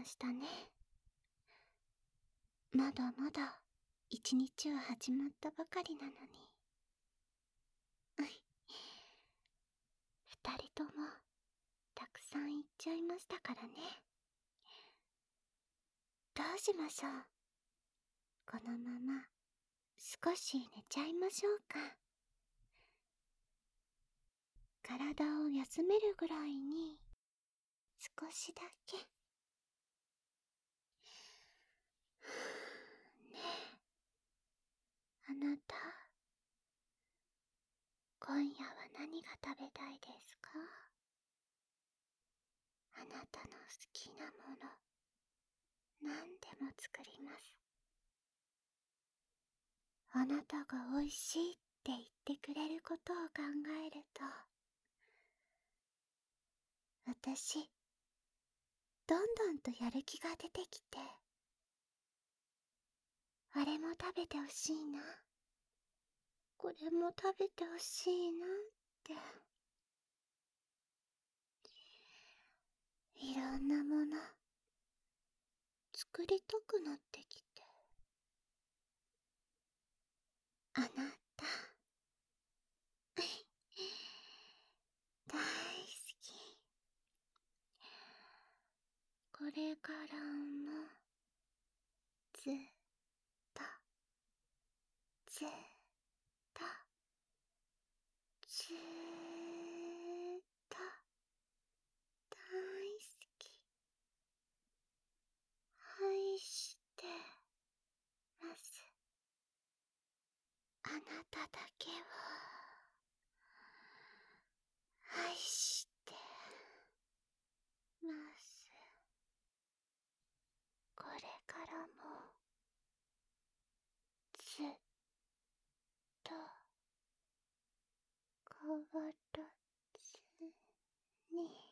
ましたね。まだまだ一日は始まったばかりなのに。二人ともたくさん言っちゃいましたからね。どうしましょう。このまま少し寝ちゃいましょうか。体を休めるぐらいに少しだけ。ねえ、あなた、今夜は何が食べたいですか？あなたの好きなもの、何でも作ります。あなたが美味しいって言ってくれることを考えると、私、どんどんとやる気が出てきて、あれも食べてほしいな、これも食べてほしいなって、いろんなもの、作りたくなってきて。あなた、大好き。これからも、ずっと、ずっと、ずーっと、大好き。愛してます。あなただけを愛してます。これからもずっと変わらずに。